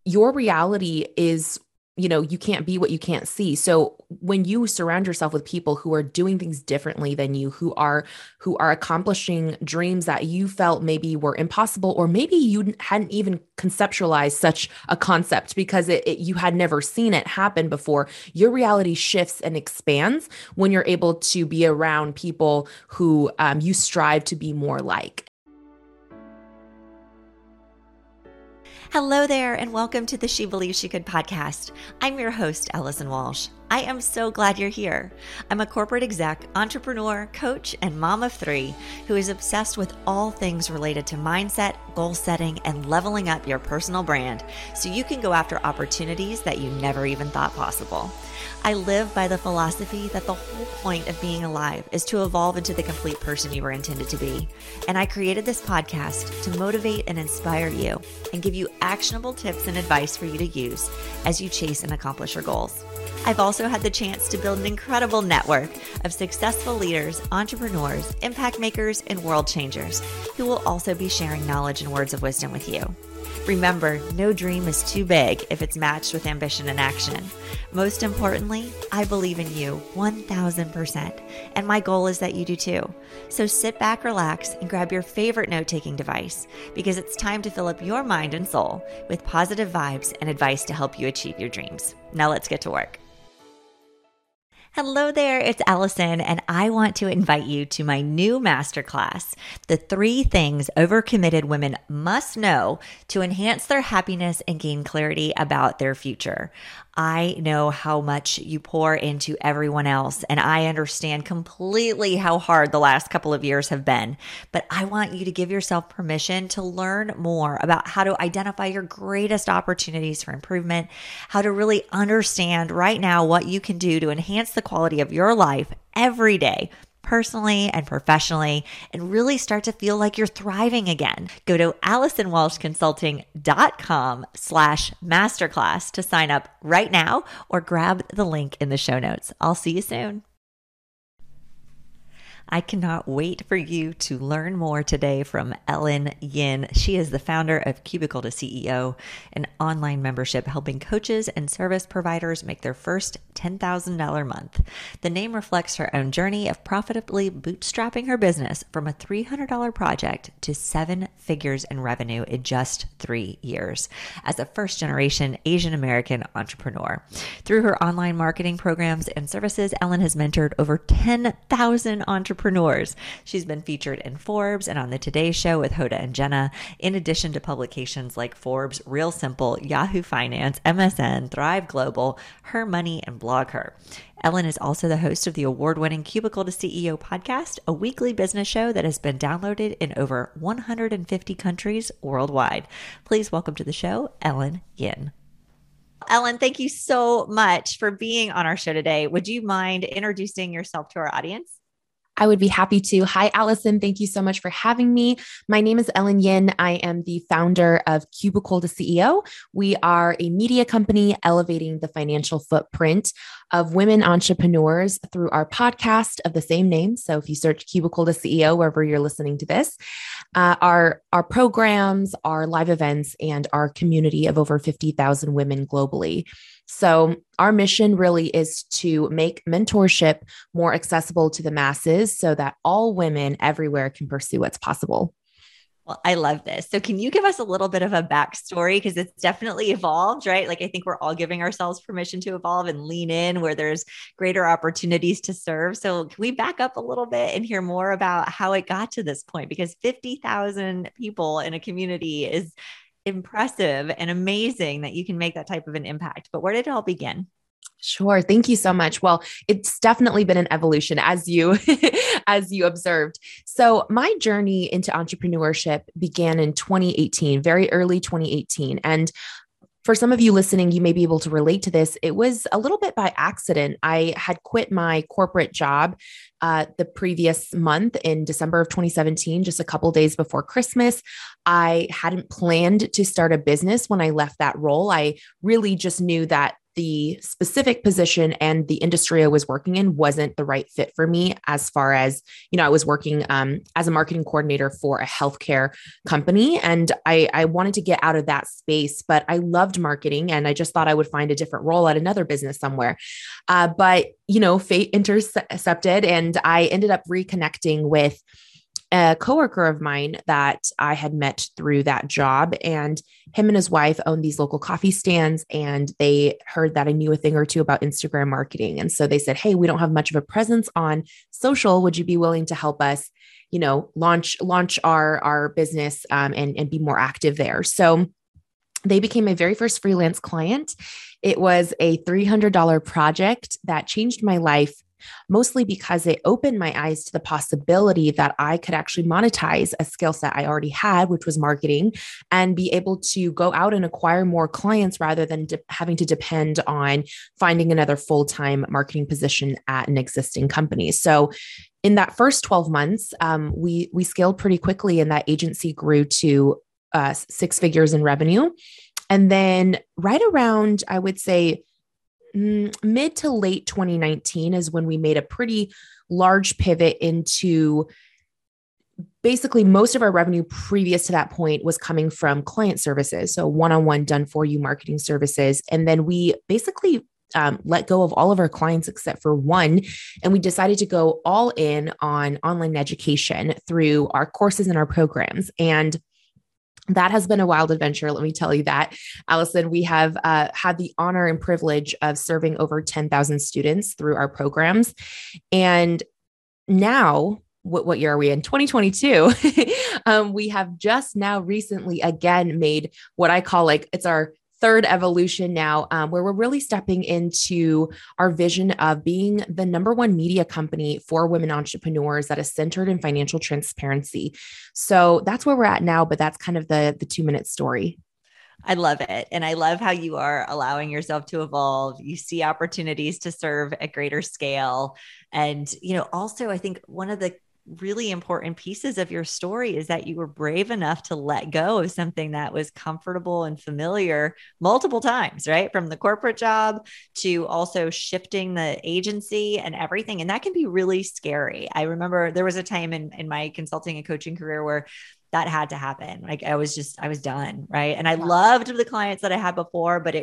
your reality is, you can't be what you can't see. So when you surround yourself with people who are doing things differently than you, who are accomplishing dreams that you felt maybe were impossible, or maybe you hadn't even conceptualized such a concept because you had never seen it happen before, your reality shifts and expands when you're able to be around people who you strive to be more like. Hello there, and welcome to the She Believes She Could podcast. I'm your host, Allison Walsh. I am so glad you're here. I'm a corporate exec, entrepreneur, coach, and mom of three who is obsessed with all things related to mindset, goal setting, and leveling up your personal brand so you can go after opportunities that you never even thought possible. I live by the philosophy that the whole point of being alive is to evolve into the complete person you were intended to be. And I created this podcast to motivate and inspire you and give you actionable tips and advice for you to use as you chase and accomplish your goals. I've also had the chance to build an incredible network of successful leaders, entrepreneurs, impact makers, and world changers who will also be sharing knowledge and words of wisdom with you. Remember, no dream is too big if it's matched with ambition and action. Most importantly, I believe in you 1000%, and my goal is that you do too. So sit back, relax, and grab your favorite note-taking device because it's time to fill up your mind and soul with positive vibes and advice to help you achieve your dreams. Now let's get to work. Hello there, it's Allison, and I want to invite you to my new masterclass, The 3 Things Overcommitted Women Must Know to Enhance Their Happiness and Gain Clarity About Their Future. I know how much you pour into everyone else, and I understand completely how hard the last couple of years have been, but I want you to give yourself permission to learn more about how to identify your greatest opportunities for improvement, how to really understand right now what you can do to enhance the quality of your life every day, personally and professionally, and really start to feel like you're thriving again. Go to AllisonWalshConsulting.com/masterclass to sign up right now or grab the link in the show notes. I'll see you soon. I cannot wait for you to learn more today from Ellen Yin. She is the founder of Cubicle to CEO, an online membership helping coaches and service providers make their first $10,000 month. The name reflects her own journey of profitably bootstrapping her business from a $300 project to 7 figures in revenue in just 3 years as a first-generation Asian American entrepreneur. Through her online marketing programs and services, Ellen has mentored over 10,000 entrepreneurs. She's been featured in Forbes and on the Today Show with Hoda and Jenna, in addition to publications like Forbes, Real Simple, Yahoo Finance, MSN, Thrive Global, Her Money, and Blog Her. Ellen is also the host of the award-winning Cubicle to CEO podcast, a weekly business show that has been downloaded in over 150 countries worldwide. Please welcome to the show, Ellen Yin. Ellen, thank you so much for being on our show today. Would you mind introducing yourself to our audience? I would be happy to. Hi, Allison. Thank you so much for having me. My name is Ellen Yin. I am the founder of Cubicle to CEO. We are a media company elevating the financial footprint of women entrepreneurs through our podcast of the same name. So if you search Cubicle to CEO, wherever you're listening to this, our programs, our live events, and our community of over 50,000 women globally. So our mission really is to make mentorship more accessible to the masses so that all women everywhere can pursue what's possible. Well, I love this. So can you give us a little bit of a backstory? Because it's definitely evolved, right? Like I think we're all giving ourselves permission to evolve and lean in where there's greater opportunities to serve. So can we back up a little bit and hear more about how it got to this point? Because 50,000 people in a community is impressive and amazing that you can make that type of an impact. But where did it all begin? Sure. Thank you so much. Well, it's definitely been an evolution as you as you observed. So my journey into entrepreneurship began in 2018, very early 2018. And for some of you listening, you may be able to relate to this. It was a little bit by accident. I had quit my corporate job the previous month in December of 2017, just a couple days before Christmas. I hadn't planned to start a business when I left that role. I really just knew that the specific position and the industry I was working in wasn't the right fit for me. As far as, I was working as a marketing coordinator for a healthcare company, and I wanted to get out of that space, but I loved marketing and I just thought I would find a different role at another business somewhere. But fate intercepted, and I ended up reconnecting with a coworker of mine that I had met through that job, and him and his wife owned these local coffee stands, and they heard that I knew a thing or two about Instagram marketing. And so they said, "Hey, we don't have much of a presence on social. Would you be willing to help us, launch our business and be more active there?" So they became my very first freelance client. It was a $300 project that changed my life, mostly because it opened my eyes to the possibility that I could actually monetize a skill set I already had, which was marketing, and be able to go out and acquire more clients rather than having to depend on finding another full-time marketing position at an existing company. So in that first 12 months, we scaled pretty quickly, and that agency grew to 6 figures in revenue. And then right around, I would say, mid to late 2019 is when we made a pretty large pivot into basically most of our revenue previous to that point was coming from client services. So one-on-one done for you marketing services. And then we basically let go of all of our clients except for one. And we decided to go all in on online education through our courses and our programs. And that has been a wild adventure. Let me tell you that, Allison. We have had the honor and privilege of serving over 10,000 students through our programs. And now, what year are we in? 2022. We have just now recently again made what I call it's our third evolution now, where we're really stepping into our vision of being the number one media company for women entrepreneurs that is centered in financial transparency. So that's where we're at now, but that's kind of the 2-minute story. I love it. And I love how you are allowing yourself to evolve. You see opportunities to serve at greater scale. And, also I think one of the really important pieces of your story is that you were brave enough to let go of something that was comfortable and familiar multiple times, right? From the corporate job to also shifting the agency and everything. And that can be really scary. I remember there was a time in my consulting and coaching career where that had to happen. I was done. Right. And I loved the clients that I had before, but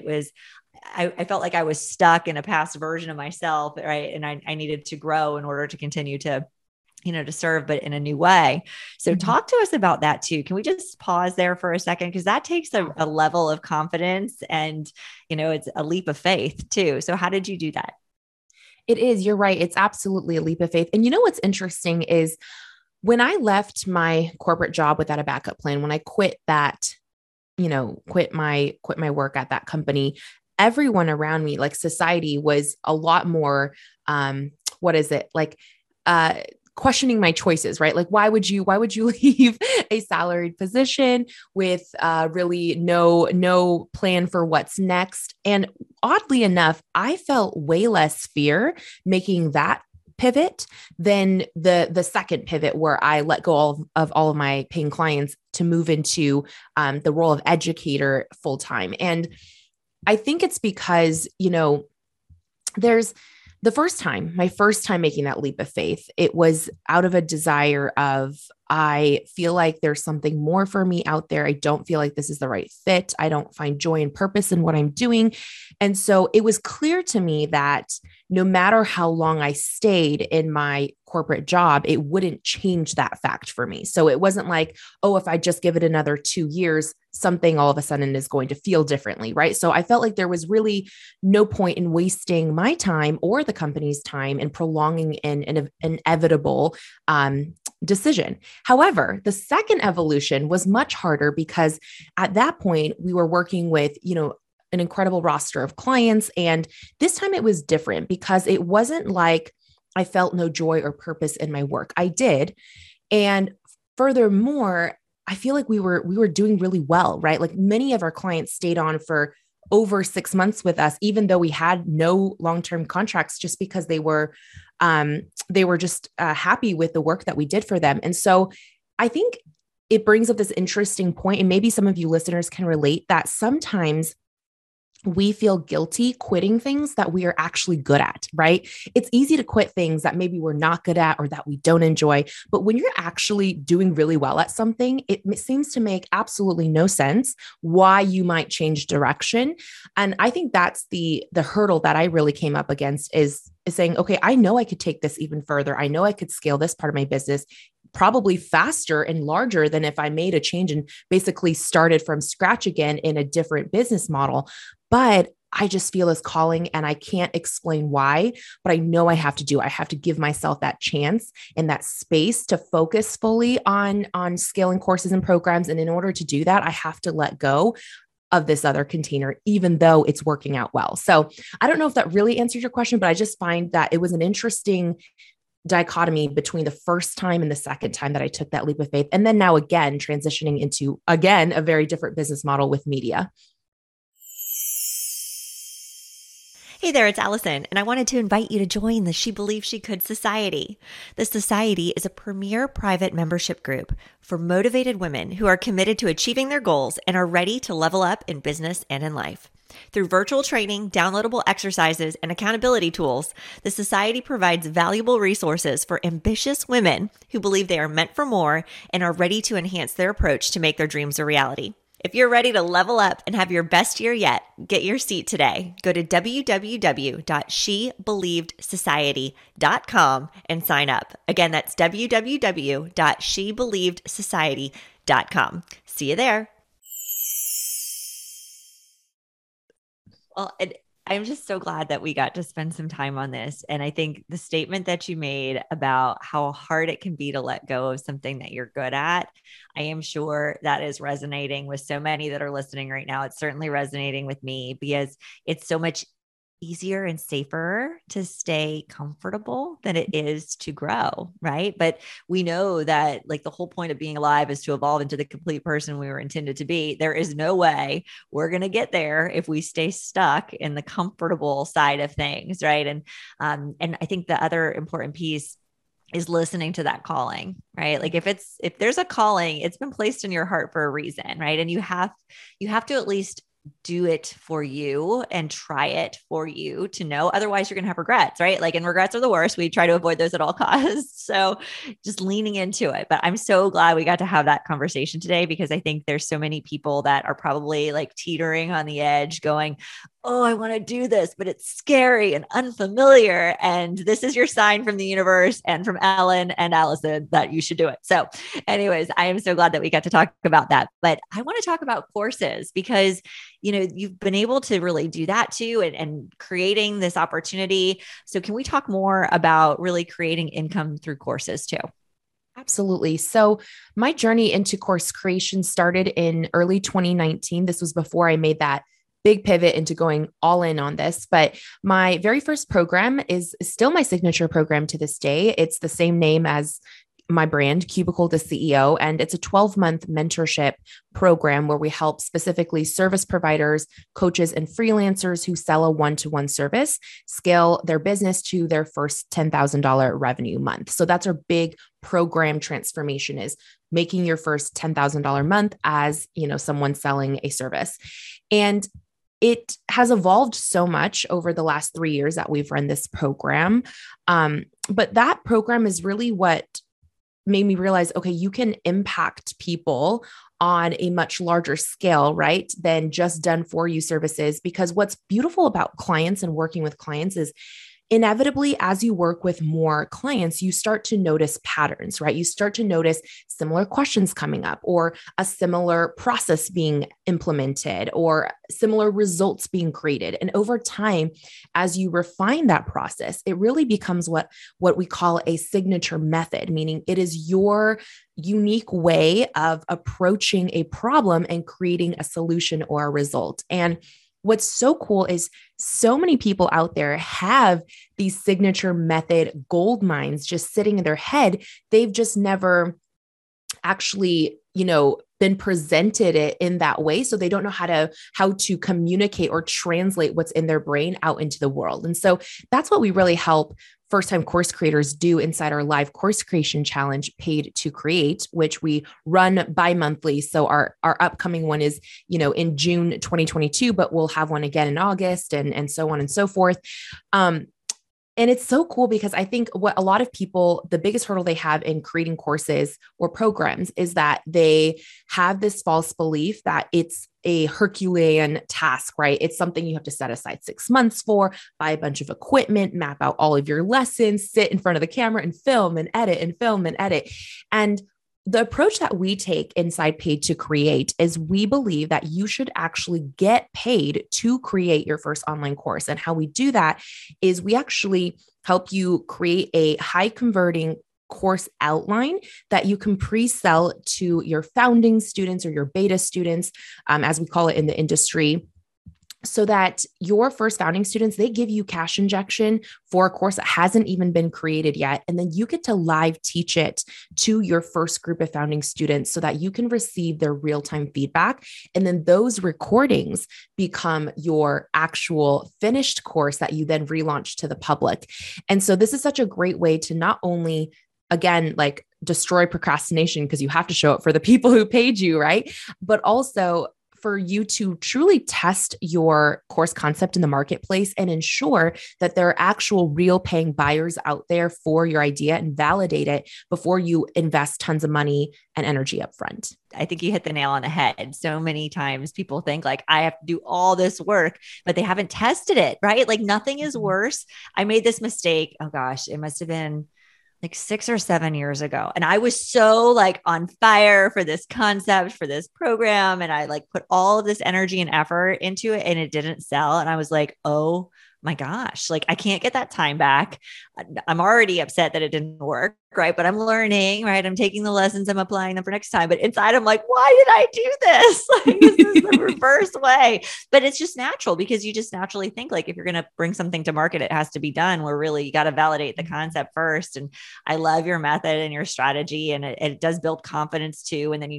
I felt like I was stuck in a past version of myself. Right. And I needed to grow in order to continue to serve, but in a new way. So talk to us about that too. Can we just pause there for a second? Because that takes a level of confidence and, it's a leap of faith too. So how did you do that? It is, you're right. It's absolutely a leap of faith. And what's interesting is when I left my corporate job without a backup plan, when I quit that, quit my work at that company, everyone around me, like society, was a lot more, questioning my choices, right? Like, why would you leave a salaried position with really no plan for what's next? And oddly enough, I felt way less fear making that pivot than the second pivot where I let go of all of my paying clients to move into the role of educator full time. And I think it's because, there's my first time making that leap of faith, it was out of a desire of, I feel like there's something more for me out there. I don't feel like this is the right fit. I don't find joy and purpose in what I'm doing. And so it was clear to me that no matter how long I stayed in my corporate job, it wouldn't change that fact for me. So it wasn't like, oh, if I just give it another 2 years, something all of a sudden is going to feel differently, right? So I felt like there was really no point in wasting my time or the company's time and prolonging an inevitable decision. However, the second evolution was much harder because at that point we were working with, an incredible roster of clients. And this time it was different because it wasn't like I felt no joy or purpose in my work. I did. And furthermore, I feel like we were doing really well, right? Like many of our clients stayed on for over 6 months with us, even though we had no long-term contracts, just because they were just happy with the work that we did for them. And so I think it brings up this interesting point, and maybe some of you listeners can relate, that sometimes we feel guilty quitting things that we are actually good at, right? It's easy to quit things that maybe we're not good at or that we don't enjoy. But when you're actually doing really well at something, it seems to make absolutely no sense why you might change direction. And I think that's the hurdle that I really came up against is saying, okay, I know I could take this even further. I know I could scale this part of my business probably faster and larger than if I made a change and basically started from scratch again in a different business model. But I just feel this calling and I can't explain why, but I know I have to do. I have to give myself that chance and that space to focus fully on scaling courses and programs. And in order to do that, I have to let go of this other container, even though it's working out well. So I don't know if that really answered your question, but I just find that it was an interesting dichotomy between the first time and the second time that I took that leap of faith. And then now again, transitioning into, again, a very different business model with media. Hey there, it's Allison, and I wanted to invite you to join the She Believed She Could Society. The Society is a premier private membership group for motivated women who are committed to achieving their goals and are ready to level up in business and in life. Through virtual training, downloadable exercises, and accountability tools, the Society provides valuable resources for ambitious women who believe they are meant for more and are ready to enhance their approach to make their dreams a reality. If you're ready to level up and have your best year yet, get your seat today. Go to www.shebelievedsociety.com and sign up. Again, that's www.shebelievedsociety.com. See you there. Well, I'm just so glad that we got to spend some time on this. And I think the statement that you made about how hard it can be to let go of something that you're good at, I am sure that is resonating with so many that are listening right now. It's certainly resonating with me because it's so much easier and safer to stay comfortable than it is to grow, right? But we know that like the whole point of being alive is to evolve into the complete person we were intended to be. There is no way we're going to get there if we stay stuck in the comfortable side of things, right? And I think the other important piece is listening to that calling, right? Like if there's a calling, it's been placed in your heart for a reason, right? And you have to at least do it for you and try it for you to know. Otherwise, you're going to have regrets, right? Like, and regrets are the worst. We try to avoid those at all costs. So just leaning into it. But I'm so glad we got to have that conversation today because I think there's so many people that are probably like teetering on the edge going, oh, I want to do this, but it's scary and unfamiliar. And this is your sign from the universe and from Ellen and Allison that you should do it. So anyways, I am so glad that we got to talk about that. But I want to talk about courses because, you know, you've been able to really do that too and creating this opportunity. So can we talk more about really creating income through courses too? Absolutely. So my journey into course creation started in early 2019. This was before I made that big pivot into going all in on this. But my very first program is still my signature program to this day. It's the same name as my brand, Cubicle to CEO, and it's a 12-month mentorship program where we help specifically service providers, coaches, and freelancers who sell a one-to-one service scale their business to their first $10,000 revenue month. So that's our big program transformation, is making your first $10,000 month as, you know, someone selling a service. And it has evolved so much over the last 3 years that we've run this program. But that program is really what made me realize, okay, you can impact people on a much larger scale, right, than just done for you services. Because what's beautiful about clients and working with clients is inevitably, as you work with more clients, you start to notice patterns, right? You start to notice similar questions coming up, or a similar process being implemented, or similar results being created. And over time, as you refine that process, it really becomes what we call a signature method, meaning it is your unique way of approaching a problem and creating a solution or a result. And what's so cool is so many people out there have these signature method gold mines just sitting in their head. They've just never actually, been presented it in that way. So they don't know how to communicate or translate what's in their brain out into the world. And so that's what we really help first-time course creators do inside our live course creation challenge, Paid to Create, which we run bi-monthly. So our upcoming one is, in June 2022, but we'll have one again in August and so on and so forth. And it's so cool because I think what a lot of people, the biggest hurdle they have in creating courses or programs is that they have this false belief that it's a Herculean task, right? It's something you have to set aside 6 months for, buy a bunch of equipment, map out all of your lessons, sit in front of the camera and film and edit and film and edit. And the approach that we take inside Paid to Create is we believe that you should actually get paid to create your first online course. And how we do that is we actually help you create a high converting course outline that you can pre-sell to your founding students or your beta students, as we call it in the industry, so that your first founding students, they give you cash injection for a course that hasn't even been created yet. And then you get to live teach it to your first group of founding students so that you can receive their real-time feedback. And then those recordings become your actual finished course that you then relaunch to the public. And so this is such a great way to not only, again, like destroy procrastination because you have to show up for the people who paid you, right? But also for you to truly test your course concept in the marketplace and ensure that there are actual real paying buyers out there for your idea and validate it before you invest tons of money and energy up front. I think you hit the nail on the head. So many times people think like, I have to do all this work, but they haven't tested it, right? Like nothing is worse. I made this mistake. Oh gosh, it must've been like 6 or 7 years ago. And I was so like on fire for this concept, for this program. And I like put all of this energy and effort into it and it didn't sell. And I was like, oh my gosh, like I can't get that time back. I'm already upset that it didn't work, right? But I'm learning, right? I'm taking the lessons, I'm applying them for next time. But inside I'm like, why did I do this? Like, this is the reverse way. But it's just natural because you just naturally think like, if you're going to bring something to market, it has to be done where really you got to validate the concept first. And I love your method and your strategy. And it does build confidence too. And then,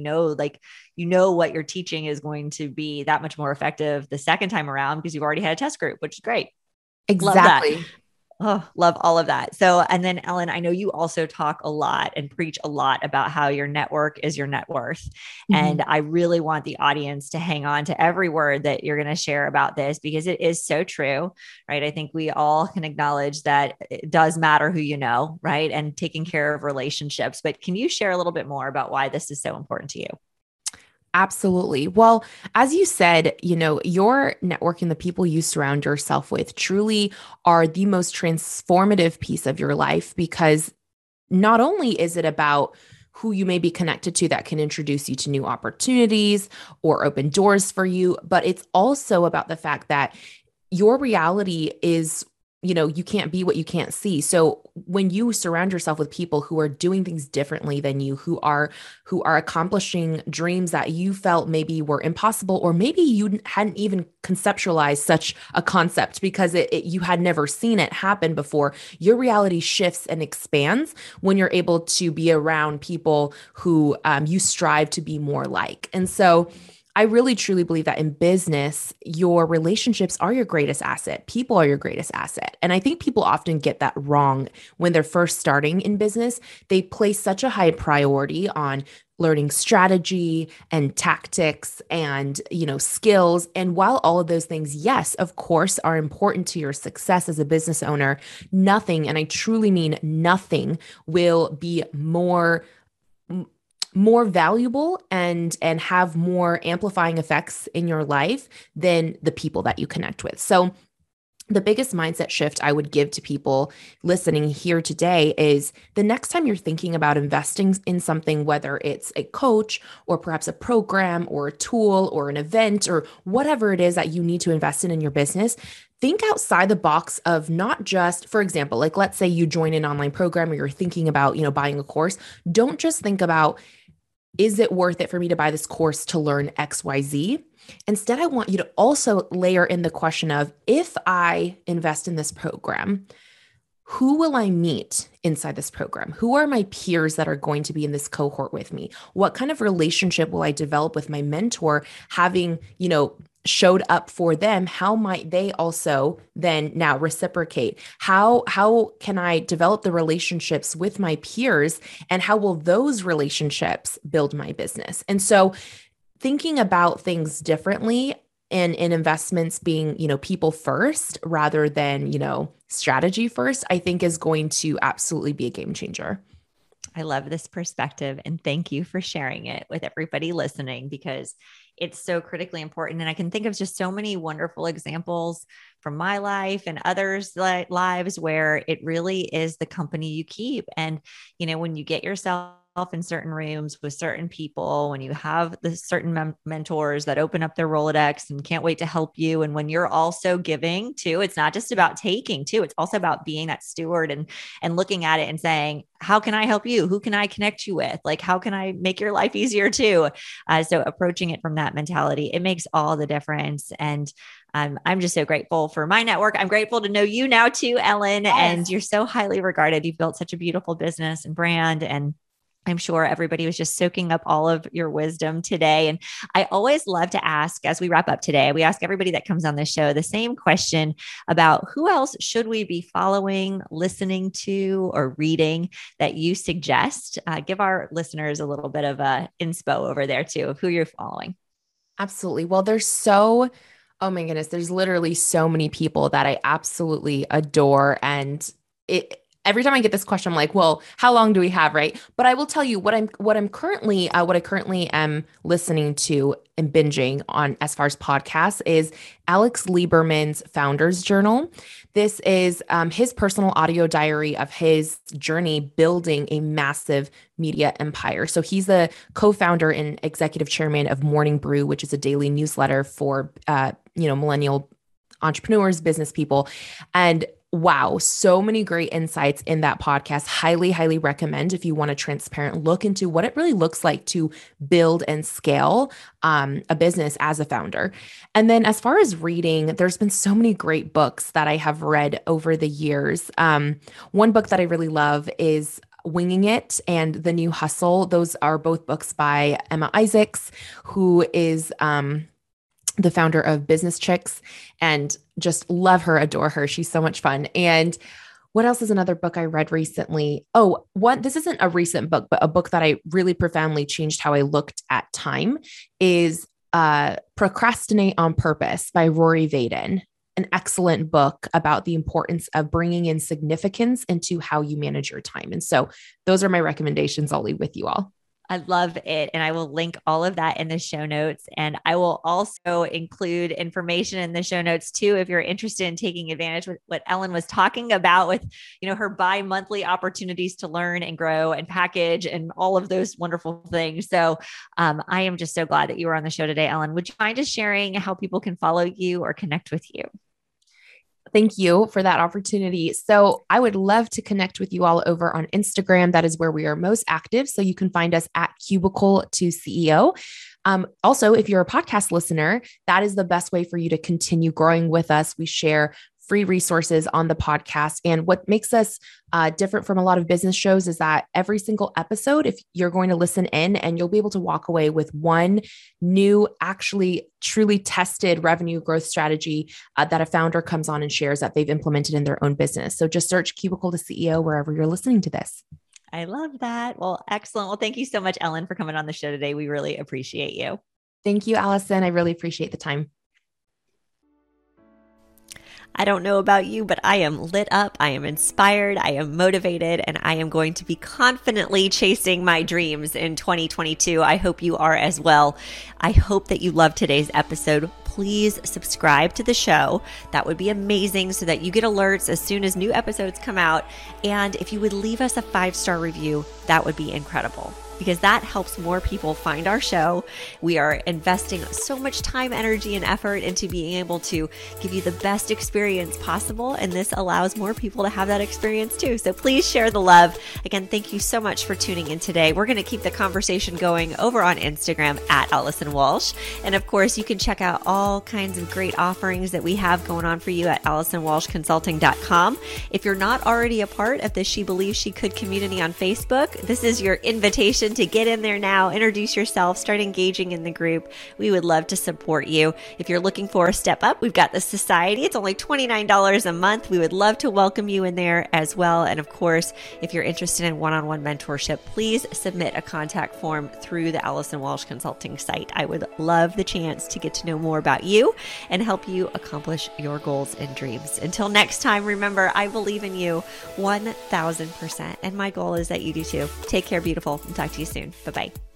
what you're teaching is going to be that much more effective the second time around because you've already had a test group, which is great. Exactly. Love that. Oh, love all of that. So, and then Ellen, I know you also talk a lot and preach a lot about how your network is your net worth. Mm-hmm. And I really want the audience to hang on to every word that you're going to share about this because it is so true, right? I think we all can acknowledge that it does matter who you know, right? And taking care of relationships. But can you share a little bit more about why this is so important to you? Absolutely. Well, as you said, your network and the people you surround yourself with truly are the most transformative piece of your life because not only is it about who you may be connected to that can introduce you to new opportunities or open doors for you, but it's also about the fact that your reality is you can't be what you can't see. So when you surround yourself with people who are doing things differently than you, who are accomplishing dreams that you felt maybe were impossible, or maybe you hadn't even conceptualized such a concept because you had never seen it happen before, your reality shifts and expands when you're able to be around people who you strive to be more like. And so I really truly believe that in business, your relationships are your greatest asset. People are your greatest asset. And I think people often get that wrong when they're first starting in business. They place such a high priority on learning strategy and tactics and, skills. And while all of those things, yes, of course, are important to your success as a business owner, nothing, and I truly mean nothing, will be more valuable and have more amplifying effects in your life than the people that you connect with. So the biggest mindset shift I would give to people listening here today is the next time you're thinking about investing in something, whether it's a coach or perhaps a program or a tool or an event or whatever it is that you need to invest in your business, think outside the box of not just, for example, like let's say you join an online program or you're thinking about, buying a course. Don't just think about, is it worth it for me to buy this course to learn XYZ? Instead, I want you to also layer in the question of, if I invest in this program, who will I meet inside this program? Who are my peers that are going to be in this cohort with me? What kind of relationship will I develop with my mentor, having, showed up for them, how might they also then now reciprocate? How can I develop the relationships with my peers, and how will those relationships build my business? And so thinking about things differently and in investments being, people first rather than, strategy first, I think is going to absolutely be a game changer. I love this perspective, and thank you for sharing it with everybody listening, because it's so critically important. And I can think of just so many wonderful examples from my life and others' lives where it really is the company you keep. And, when you get yourself in certain rooms with certain people, when you have the certain mentors that open up their Rolodex and can't wait to help you. And when you're also giving too, it's not just about taking too, it's also about being that steward and looking at it and saying, how can I help you? Who can I connect you with? Like, how can I make your life easier too? So approaching it from that mentality, it makes all the difference. And I'm just so grateful for my network. I'm grateful to know you now too, Ellen, yes. And you're so highly regarded. You've built such a beautiful business and brand, and I'm sure everybody was just soaking up all of your wisdom today. And I always love to ask, as we wrap up today, we ask everybody that comes on the show the same question about who else should we be following, listening to, or reading that you suggest. Give our listeners a little bit of a inspo over there too of who you're following. Absolutely. Well, oh my goodness, there's literally so many people that I absolutely adore. And every time I get this question, I'm like, well, how long do we have? Right. But I will tell you what I currently am listening to and binging on as far as podcasts is Alex Lieberman's Founder's Journal. This is his personal audio diary of his journey building a massive media empire. So he's the co-founder and executive chairman of Morning Brew, which is a daily newsletter for, millennial entrepreneurs, business people. And wow, so many great insights in that podcast. Highly, highly recommend if you want a transparent look into what it really looks like to build and scale a business as a founder. And then as far as reading, there's been so many great books that I have read over the years. One book that I really love is Winging It and The New Hustle. Those are both books by Emma Isaacs, who is the founder of Business Chicks, and just love her, adore her. She's so much fun. And what else is another book I read recently? This isn't a recent book, but a book that I really profoundly changed how I looked at time is Procrastinate on Purpose by Rory Vaden. An excellent book about the importance of bringing in significance into how you manage your time. And so those are my recommendations. I'll leave with you all. I love it. And I will link all of that in the show notes. And I will also include information in the show notes too, if you're interested in taking advantage of what Ellen was talking about with, her bi-monthly opportunities to learn and grow and package and all of those wonderful things. So I am just so glad that you were on the show today, Ellen. Would you mind just sharing how people can follow you or connect with you? Thank you for that opportunity. So I would love to connect with you all over on Instagram. That is where we are most active. So you can find us at Cubicle2CEO. Also, if you're a podcast listener, that is the best way for you to continue growing with us. We share free resources on the podcast. And what makes us different from a lot of business shows is that every single episode, if you're going to listen in, and you'll be able to walk away with one new, actually truly tested revenue growth strategy that a founder comes on and shares that they've implemented in their own business. So just search Cubicle2CEO wherever you're listening to this. I love that. Well, excellent. Well, thank you so much, Ellen, for coming on the show today. We really appreciate you. Thank you, Allison. I really appreciate the time. I don't know about you, but I am lit up. I am inspired. I am motivated, and I am going to be confidently chasing my dreams in 2022. I hope you are as well. I hope that you loved today's episode. Please subscribe to the show. That would be amazing so that you get alerts as soon as new episodes come out. And if you would leave us a 5-star review, that would be incredible, because that helps more people find our show. We are investing so much time, energy, and effort into being able to give you the best experience possible. And this allows more people to have that experience too. So please share the love. Again, thank you so much for tuning in today. We're going to keep the conversation going over on Instagram at Allison Walsh. And of course, you can check out all kinds of great offerings that we have going on for you at AllisonWalshConsulting.com. If you're not already a part of the She Believes She Could community on Facebook, this is your invitation reason to get in there now, introduce yourself, start engaging in the group. We would love to support you. If you're looking for a step up, we've got the Society. It's only $29 a month. We would love to welcome you in there as well. And of course, if you're interested in one-on-one mentorship, please submit a contact form through the Allison Walsh Consulting site. I would love the chance to get to know more about you and help you accomplish your goals and dreams. Until next time, remember, I believe in you 1,000%. And my goal is that you do too. Take care, beautiful, and talk to you soon. Bye-bye.